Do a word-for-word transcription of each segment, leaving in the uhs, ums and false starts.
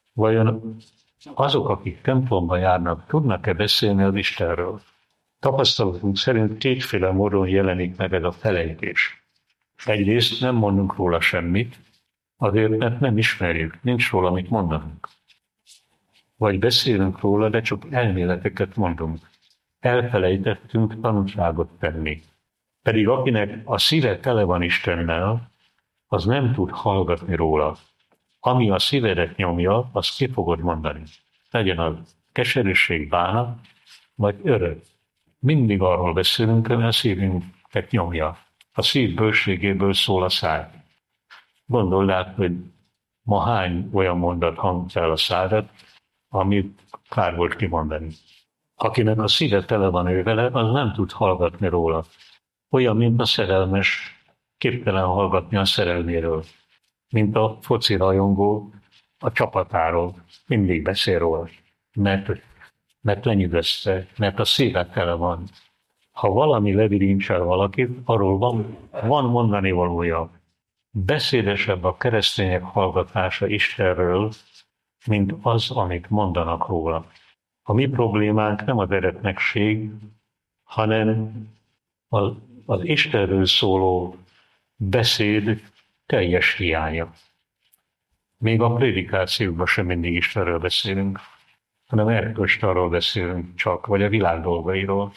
Vajon azok, akik templomba járnak, tudnak-e beszélni az Istenről? Tapasztalatunk szerint kétféle módon jelenik meg ez a felejtés. Egyrészt nem mondunk róla semmit, azért, mert nem ismerjük, nincs róla mit mondanunk. Vagy beszélünk róla, de csak elméleteket mondunk. Elfelejtettünk tanúságot tenni. Pedig akinek a szíve tele van Istennel, az nem tud hallgatni róla. Ami a szívedet nyomja, azt ki fogod mondani. Legyen az keserűség, bánat, vagy öröm. Mindig arról beszélünk, hogy a szívünket nyomja. A szív bőségéből szól a száj. Gondold át, hogy ma hány olyan mondat hangzott el a szádat, amit kár volt kimondani. Akinek a szíve tele van ő vele, az nem tud hallgatni róla. Olyan, mint a szerelmes, képtelen hallgatni a szerelméről. Mint a foci rajongó a csapatáról. Mindig beszél róla, mert, mert lenyűgözte, mert a szíve tele van. Ha valami levirincsel valakit, arról van, van mondani valója. Beszédesebb a keresztények hallgatása Istenről, mint az, amit mondanak róla. A mi problémánk nem az eretnekség, hanem az, az Istenről szóló beszéd teljes hiánya. Még a prédikációkban sem mindig Istenről beszélünk, hanem erkölcst arról beszélünk csak, vagy a világ dolgairól.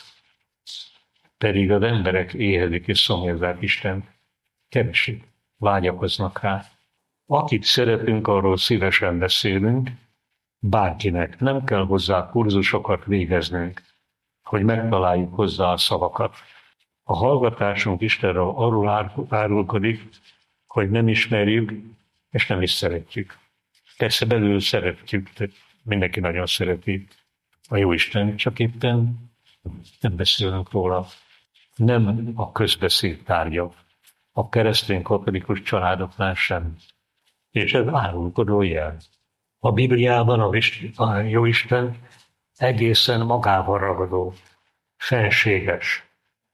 Pedig az emberek éhezik és szomjazzák Istent, keresik, vágyakoznak rá. Akit szeretünk, arról szívesen beszélünk, bárkinek. Nem kell hozzá kurzusokat végeznünk, hogy megtaláljuk hozzá a szavakat. A hallgatásunk Istenről arról árulkodik, hogy nem ismerjük, és nem is szeretjük. Persze belül szeretjük, mindenki nagyon szereti a Jóisten, csak éppen nem beszélünk róla. Nem a közbeszéd tárgya. A keresztény katolikus családoknál sem. És ez árulkodó jel. A Bibliában a Jóisten egészen magával ragadó, fenséges,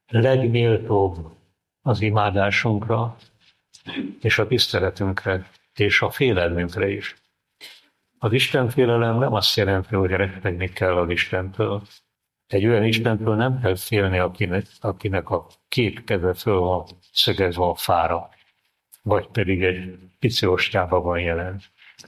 legméltóbb az imádásunkra, és a tiszteletünkre, és a félelmünkre is. Az Istenfélelem nem azt jelenti, hogy rettegni kell az Istentől. Egy olyan Istentől nem kell félni, akinek, akinek a két keze föl van szögezve a fára, vagy pedig egy pici ostjában van jelen.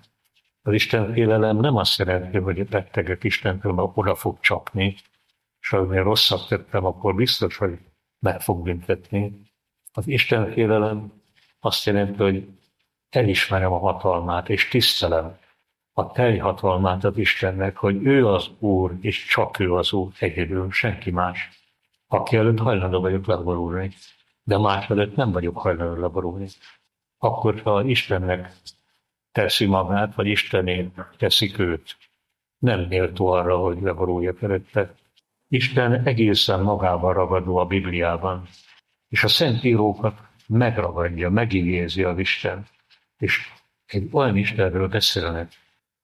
Az Istenfélelem nem azt jelenti, hogy rettegek Istentől, mert oda fog csapni, és ha én rosszat tettem, akkor biztos, hogy meg fog büntetni. Az Istenfélelem azt jelenti, hogy elismerem a hatalmát, és tisztelem a teljhatalmát az Istennek, hogy ő az Úr, és csak ő az Úr, egyedül, senki más. Aki előtt hajlandó vagyok leborulni, de más előtt nem vagyok hajlandó leborulni. Akkor, ha Istennek teszi magát, vagy Istenét teszik őt, nem méltó arra, hogy leboruljak előtte. Isten egészen magában ragadó a Bibliában, és a Szentírókat megragadja, megigézi az Isten, és egy olyan Istenről beszélnek,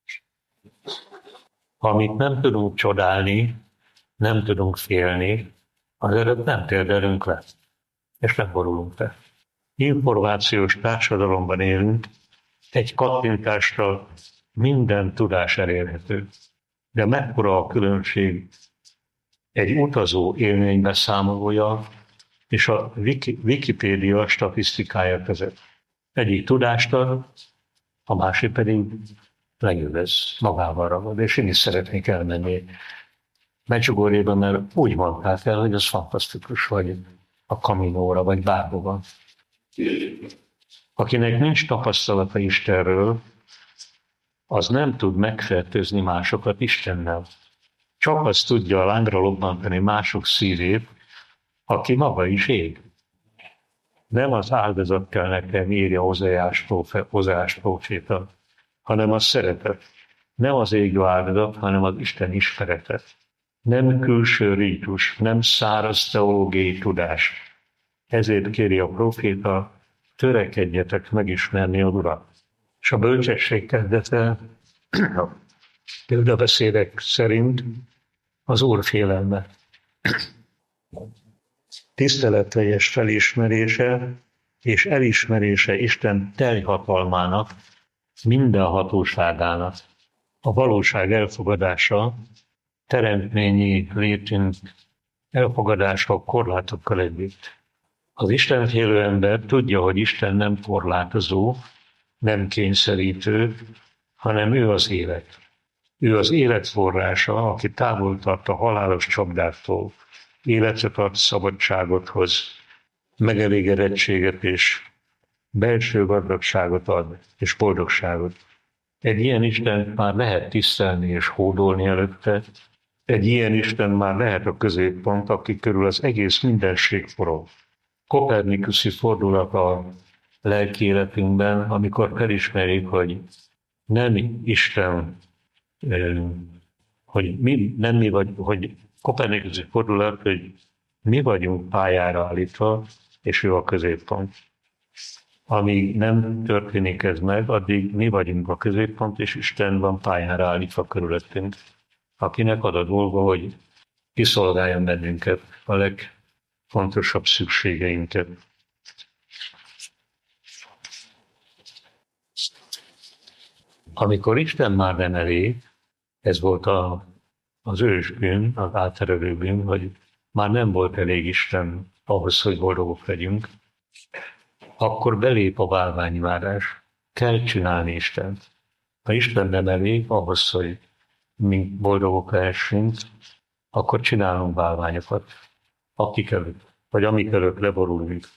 amit nem tudunk csodálni, nem tudunk félni, az előtt nem térdelünk le, és nem borulunk le. Információs társadalomban élünk, egy kattintásra minden tudás elérhető. De mekkora a különbség egy utazó élménybeszámolója és a Wiki, Wikipédia statisztikája között. Egyik tudást ad, a másik pedig lenyűgöz, magával ragad, és én is szeretnék elmenni Medjugorjébe, mert úgy mondták el, hogy az fantasztikus, vagy a Caminóra, vagy bárhova. Akinek nincs tapasztalata Istenről, az nem tud megfertőzni másokat Istennel. Csak az tudja a lángra lobbantani mások szívét, aki maga is ég. Nem az áldozat kell nekem, írja Ozeás próféta, hanem a szeretet. Nem az égő áldozat, hanem az Isten ismeretet. Nem külső rítus, nem száraz teológiai tudás. Ezért kéri a próféta, törekedjetek megismerni az Urat. És a bölcsesség kezdete, a példabeszédek szerint az Úr félelme. Tiszteletteljes felismerése és elismerése Isten teljhatalmának, minden hatóságának. A valóság elfogadása, teremtményi létünk elfogadása korlátokkal együtt. Az istenfélő ember tudja, hogy Isten nem korlátozó, nem kényszerítő, hanem ő az élet. Ő az élet forrása, aki távol tart a halálos csapdáktól, életet ad, szabadságot hoz, megelégedettséget és belső gazdagságot ad, és boldogságot. Egy ilyen Istent már lehet tisztelni és hódolni előtte, egy ilyen Isten már lehet a középpont, aki körül az egész mindenség forog. Kopernikuszi fordulat a lelki életünkben, amikor felismerjük, hogy nem Isten, hogy mi, nem mi vagy, hogy Kopernikuszi fordulat, hogy mi vagyunk pályára állítva, és ő a középpont. Amíg nem történik ez meg, addig mi vagyunk a középpont, és Isten van pályára állítva körülöttünk, akinek az a dolga, hogy kiszolgáljon bennünket, a legfontosabb szükségeinket. Amikor Isten már nem elég, ez volt a, az ősbűn, az átterelő bűn, hogy már nem volt elég Isten ahhoz, hogy boldogok legyünk, akkor belép a bálványimádás. Kell csinálni Istent. Ha Isten nem elég ahhoz, hogy mi boldogok lehessünk, akkor csinálunk bálványokat, akik előtt, vagy amik előtt leborulunk.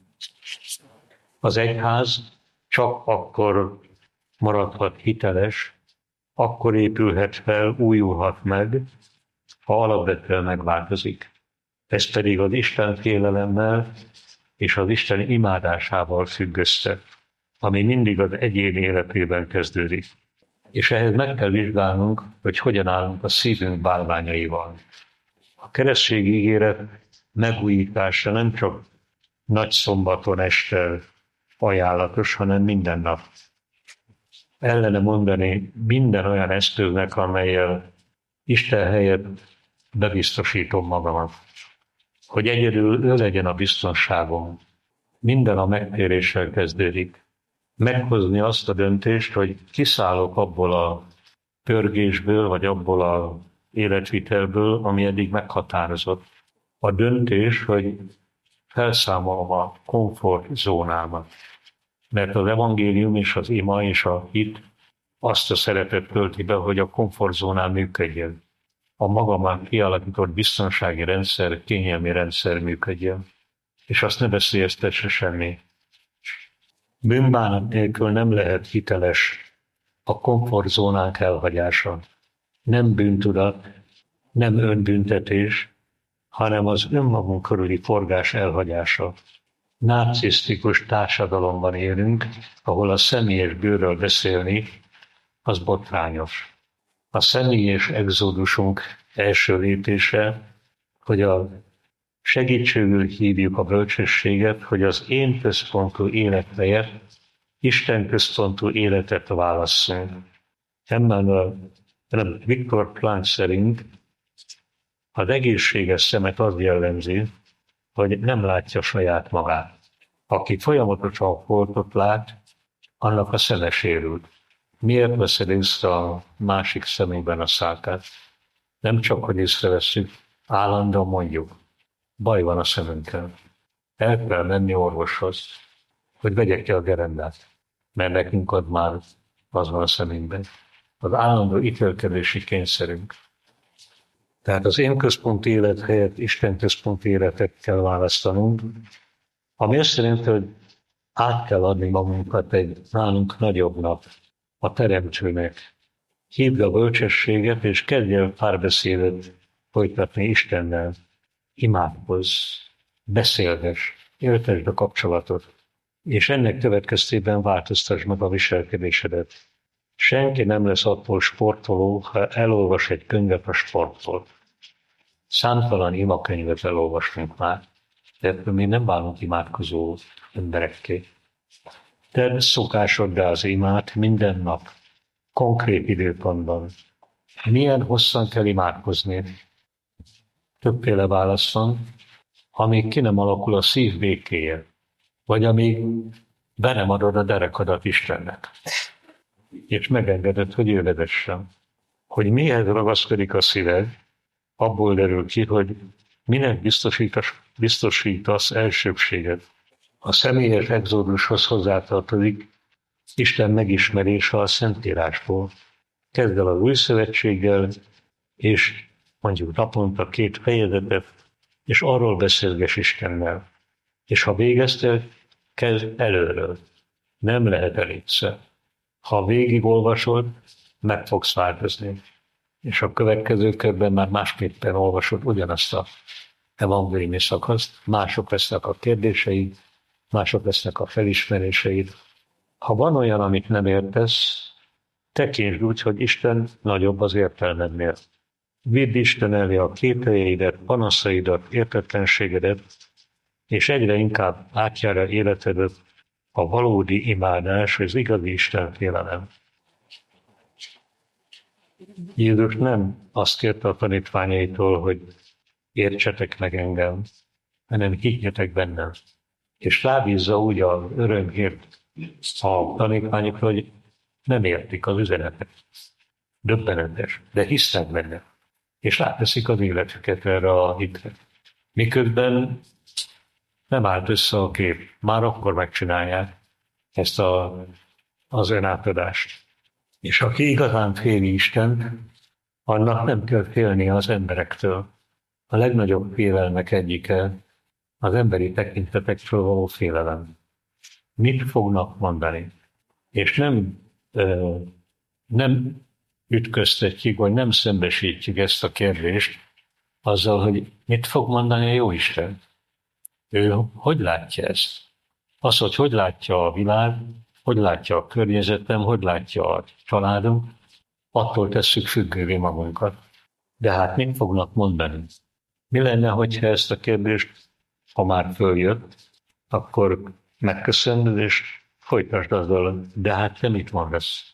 Az egyház csak akkor maradhat hiteles, akkor épülhet fel, újulhat meg, ha alapvetően megváltozik. Ez pedig az Isten félelemmel és az Isten imádásával függ össze, ami mindig az egyén életében kezdődik. És ehhez meg kell vizsgálnunk, hogy hogyan állunk a szívünk bálványaival. A keresztség ígéret megújítása nem csak nagy szombaton este ajánlatos, hanem minden nap. Ellene mondani minden olyan eszköznek, amellyel Isten helyett bebiztosítom magamat. Hogy egyedül ő legyen a biztonságom. Minden a megtéréssel kezdődik. Meghozni azt a döntést, hogy kiszállok abból a pörgésből, vagy abból a életvitelből, ami eddig meghatározott. A döntés, hogy felszámolom a komfortzónámat. Mert az evangélium és az ima és a hit azt a szeretet tölti be, hogy a komfortzónán működjön. A magamán kialakított biztonsági rendszer, kényelmi rendszer működjön. És azt ne veszélyeztesse semmi. Bűnbánat nélkül nem lehet hiteles a komfortzónánk elhagyása. Nem bűntudat, nem önbüntetés, hanem az önmagunk körüli forgás elhagyása. Narcisztikus társadalomban élünk, ahol a személyes bőrről beszélni, az botrányos. A személyes exodusunk első lépése, hogy a segítségül hívjuk a bölcsességet, hogy az én központú élet helyett Isten központú életet válasszunk. Emmanuel, nem, Viktor Frankl szerint az egészséges szemet az jellemzi, hogy nem látja saját magát. Aki folyamatosan foltot lát, annak a szeme sérült. Miért veszed észre a másik szemében a szálkát? Nem csak, hogy észrevesszük, állandóan mondjuk. Baj van a szemünkkel. El kell menni orvoshoz, hogy vegye ki a gerendát, mert nekünk ad már az van a szemünkben. Az állandó ítélkedési kényszerünk. Tehát az én központi élet helyett Isten központi életet kell választanunk, ami azt jelenti, hogy át kell adni magunkat egy nálunk nagyobbnak, a Teremtőnek. Hívd a bölcsességet, és kezdj el párbeszédet folytatni Istennel. Imádkozz, beszélgess, éltesd a kapcsolatot, és ennek következtében változtasd meg a viselkedésedet. Senki nem lesz attól sportoló, ha elolvas egy könyvet a sportból. Számtalan imakönyvet elolvastunk már, de mi nem válunk imádkozó emberekké. Tedd szokásoddá az imát minden nap, konkrét időpontban. Milyen hosszan kell imádkozni? Többféle válasz van, amíg ki nem alakul a szív békéje, vagy amíg be nem adod a derekadat Istennek. és megengedett, hogy ő vezessen. Hogy mihez ragaszkodik a szíved, abból derül ki, hogy minek biztosítasz, biztosítasz elsőbséget. A személyes exodushoz hozzátartozik Isten megismerése a Szentírásból. Kezd el az új szövetséggel, és mondjuk naponta két fejezetet, és arról beszélges Istennel. És ha végeztél, kezd előről. Nem lehet elégszer. Ha végigolvasod, meg fogsz változni. És a következő körben már másképpen olvasod ugyanazt a evangéliumi szakaszt, mások lesznek a kérdéseid, mások lesznek a felismeréseid. Ha van olyan, amit nem értesz, tekintsd úgy, hogy Isten nagyobb az értelmednél. Vidd Isten elé a kételjeidet, panaszaidat, értetlenségedet, és egyre inkább átjárja életedet a valódi imádás, az igazi Isten félelem. Jézus nem azt kérte a tanítványaitól, hogy értsetek meg engem, hanem higgyetek bennem. És rábízza úgy az örömhírt a tanítványokra, hogy nem értik az üzenetet. Döbbenetes, de hisznek benne. És ráteszik az életüket erre a hitre. Miközben nem állt össze a kép. Már akkor megcsinálják ezt a, az önátadást. És aki igazán féli Istent, annak nem kell félnie az emberektől. A legnagyobb félelmek egyike az emberi tekintetekről való félelem. Mit fognak mondani? És nem, ö, nem ütköztetjük, vagy nem szembesítjük ezt a kérdést azzal, hogy mit fog mondani a Jóisten. Ő hogy látja ezt? Az, hogy hogy látja a világ, hogy látja a környezetem, hogy látja a családunk, attól tesszük függővé magunkat. De hát mit fognak mondani? Mi lenne, hogyha ezt a kérdést, ha már följött, akkor megköszönöd, és folytasd azzal, de hát te mit mondasz?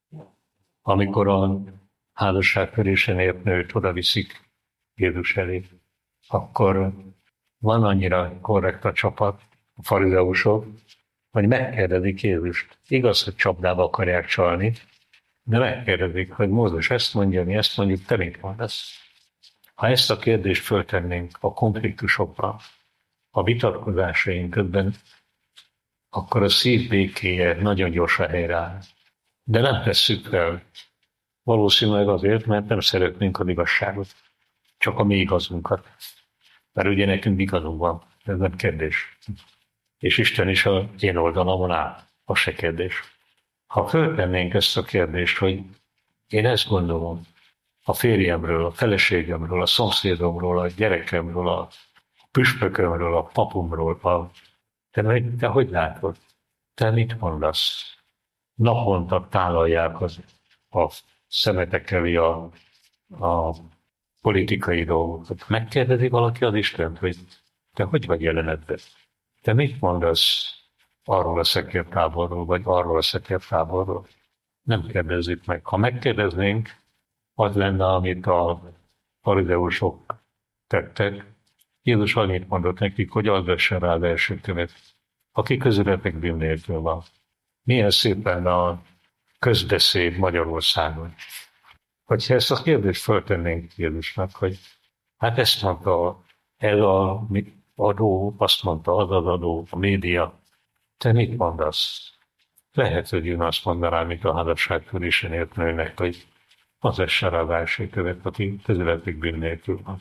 Amikor a házasságtörésen ért nőt oda viszik Jézus elé, akkor van annyira korrekt a csapat, a farizeusok, hogy megkérdezik Jézust. Igaz, hogy csapdába akarják csalni, de megkérdezik, hogy Mózes ezt mondja, mi ezt mondjuk, te mit mondasz? Ha ezt a kérdést föltennénk a konfliktusokra, a vitatkozásaink közben, akkor a szív békéje nagyon gyorsan helyreáll. De nem tesszük fel. Valószínűleg azért, mert nem szeretnénk az igazságot, csak a mi igazunkat. Mert ugye nekünk igazunk van, ez nem kérdés. És Isten is az én oldalamon áll, az se kérdés. Ha föltennénk ezt a kérdést, hogy én ezt gondolom a férjemről, a feleségemről, a szomszédomról, a gyerekemről, a püspökömről, a papumról, a... Te, te hogy látod? Te mit mondasz? Naponta tálalják az, a szemetek elé a, a politikai dolgokat. Megkérdezi valaki az Istent, hogy te hogy vagy jelenedben? Te mit mondasz arról a szekértáborról, vagy arról a szekértáborról? Nem kérdezzük meg. Ha megkérdeznénk, az lenne, amit a farizeusok tettek. Jézus annyit mondott nekik, hogy az vessen rá az első követ, aki közületek bűn nélkül van. Milyen szépen a közbeszéd Magyarországon. Hogyha ezt a kérdést föltennénk Jézusnak, hogy hát ezt mondta ez a adó, azt mondta az az adó, a média, te mit mondasz? Lehet, hogy én azt mondanám, mint a házasságtörésen ért nőnek, hogy az essen rá az első követ, aki közületek bűn nélkül van.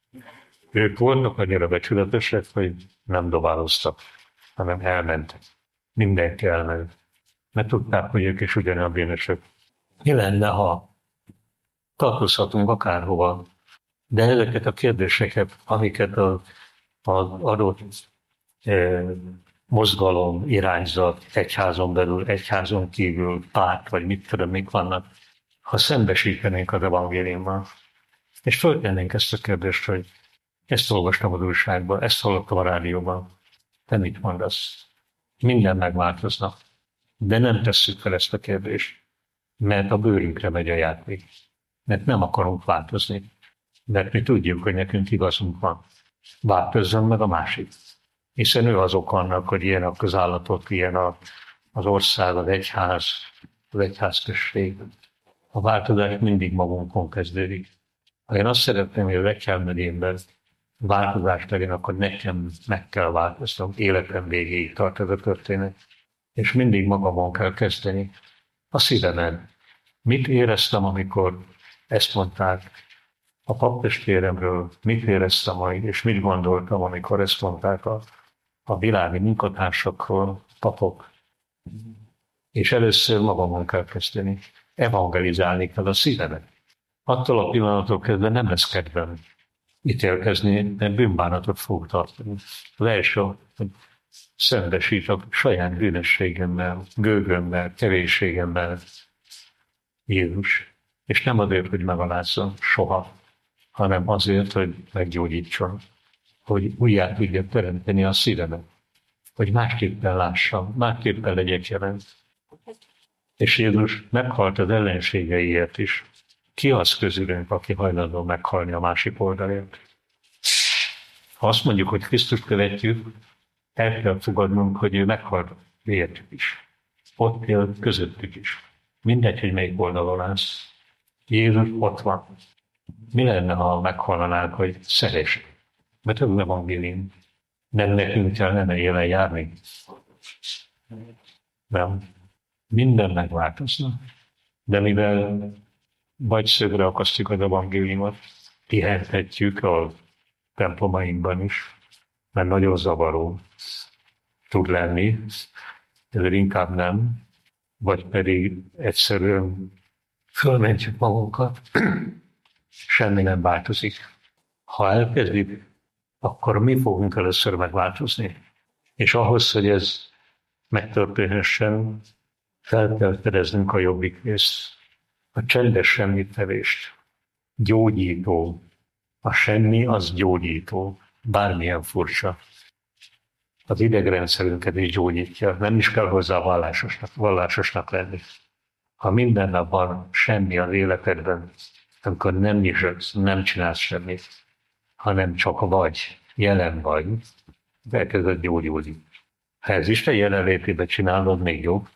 Ők voltak annyira becsületesek, hogy nem dobáloztak, hanem elmentek. Mindenki elment. Mert tudták, hogy ők is ugyanolyan bűnösök. Mi lenne, ha tartozhatunk akárhova, de ezeket a kérdéseket, amiket az, az adott eh, mozgalom, irányzat, egyházon belül, egyházon kívül, párt, vagy mit tudom, mik vannak, ha szembesítenénk az evangéliummal, és föltennénk ezt a kérdést, hogy ezt olvastam az újságban, ezt hallottam a rádióban, te mit mondasz? Minden megváltozna. De nem tesszük fel ezt a kérdést, mert a bőrünkre megy a játék. Mert nem akarunk változni. Mert mi tudjuk, hogy nekünk igazunk van. Változzon meg a másik. Hiszen ő az ok annak, hogy ilyen a közállatok, ilyen a, az ország, az egyház, az egyházközség. A változás mindig magunkon kezdődik. Ha én azt szeretném, hogy a Vegyhám megyénben változás legyen, akkor nekem meg kell változnom. Életem végéig tart ez a történet. És mindig magamon kell kezdeni. A szívemen. Mit éreztem, amikor ezt mondták a paptestvéremről, mit éreztem majd, és mit gondoltam, amikor ezt mondták a, a világi munkatársakról, papok. És először magamon kell kezdeni. Evangelizálni kell a szívemet. Attól a pillanattól kezdve nem lesz kedvem ítélkezni, mert bűnbánatot fog tartani. Az első, hogy szembesít a saját bűnösségemmel, gőgömmel, kevésségemmel Jézus. És nem azért, hogy megalázzon soha, hanem azért, hogy meggyógyítson, hogy újjá tudja teremteni a szívemet, hogy másképpen lássam, másképpen legyek jelen. És Jézus meghalt az ellenségeiért is. Ki az közülünk, aki hajlandó meghalni a másik oldalért? Ha azt mondjuk, hogy Krisztust követjük, el kell fogadnunk, hogy ő meghalt értük is. Ott él közöttük is. Mindegy, hogy melyik oldalon állsz. Jézus ott van. Mi lenne, ha meghallanánk, hogy szeress? Mert ez az evangélium. Nem nekünk kellene élen járni. Nem. Minden megváltozna. De mivel vagy szögre akasztjuk az evangéliumot, pihenhetjük a templomainkban is, mert nagyon zavaró tud lenni, ezért inkább nem, vagy pedig egyszerűen fölmentjük magunkat, semmi nem változik. Ha elkezdjük, akkor mi fogunk először megváltozni. És ahhoz, hogy ez megtörténhessen, fel kell fedeznünk a jobbik részt, a csendes semmittevést. Gyógyító. A semmi az gyógyító. Bármilyen furcsa. Az idegrendszerünket is gyógyítja. Nem is kell hozzá vallásosnak, vallásosnak lenni. Ha minden nap van semmi az életedben, akkor nem nyisodsz, nem csinálsz semmit, hanem csak vagy, jelen vagy, elkezded gyógyulni. Ha ez Isten jelenlétében csinálod, még jobb.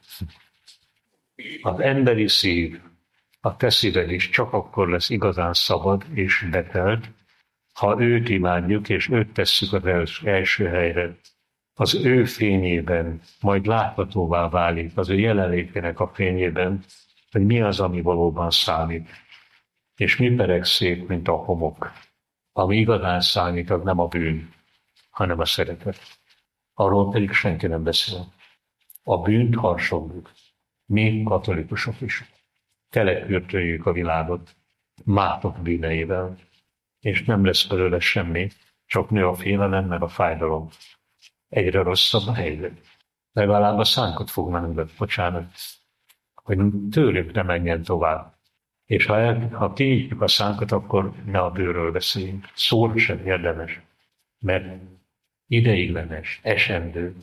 Az emberi szív, a te szíved is csak akkor lesz igazán szabad és betelt, ha őt imádjuk, és őt tesszük az első helyre. Az ő fényében majd láthatóvá válik, az ő jelenlétének a fényében, hogy mi az, ami valóban számít. És mi pereg szép, mint a homok. Ami igazán számít, az nem a bűn, hanem a szeretet. Arról pedig senki nem beszél. A bűnt harsogjuk. Mi katolikusok is. Telepürtöljük a világot mátok bűneivel, és nem lesz belőle semmi, csak nő a félelem, meg a fájdalom. Egyre rosszabb a helyzet. Legalább a szánkot fog menni, bocsánat, hogy tőlük ne menjen tovább. És ha, el, ha kinyitjuk a szánkat, akkor ne a bőről beszéljünk. Szóra sem érdemes, mert ideiglenes, esendő,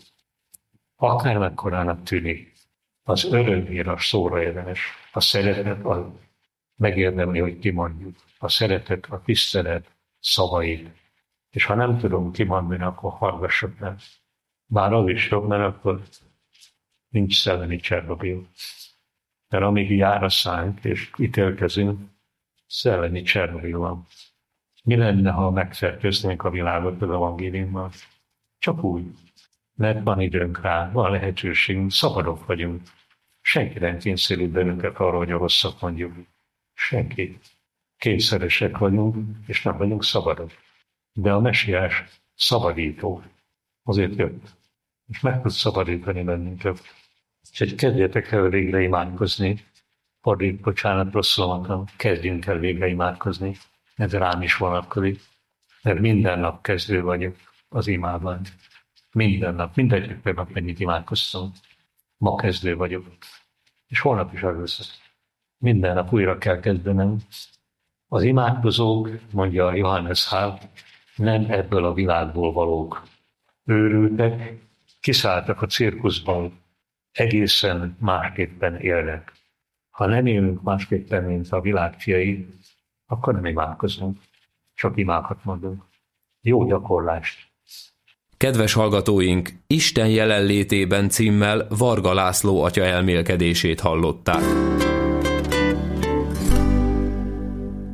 akármekkorának tűnik, az örömére a szóra érdemes. A szeretet az megérdemli, hogy kimondjuk. A szeretet, a tisztelet szavait. És ha nem tudom kimondani, akkor hallgassuk meg. Bár az is jobb, mert akkor nincs szellemi Csernobil. Mert amíg jár a szánk, és ítélkezünk, szellemi Csernobil van. Mi lenne, ha megfertőznénk a világot az evangéliummal? Csak úgy. Mert van időnk rá, van lehetőségünk, szabadok vagyunk. Senki nem kényszerít bennünket arra, hogy a rosszat mondjuk. Senki. Kényszeresek vagyunk, és nem vagyunk szabadok. De a Mesiás szabadító. Azért jött. És meg tud szabadítani bennünket. Úgyhogy kezdjetek el végre imádkozni. Fordít, bocsánat, rosszul mondtam, kezdjünk el végre imádkozni. Ez rám is vonatkozik. Mert minden nap kezdő vagyok az imádban. Minden nap, mindegy nap mennyit imádkoztam. Ma kezdő vagyok. És holnap is az lesz. Minden nap újra kell kezdenem. Az imádkozók, mondja a Johannes Hál, nem ebből a világból valók. Őrültek, kiszálltak a cirkuszban, egészen másképpen élnek. Ha nem élünk másképpen, mint a világ fiai, akkor nem imádkozunk, csak imákat mondunk. Jó gyakorlást! Kedves hallgatóink, Isten jelenlétében címmel Varga László atya elmélkedését hallották.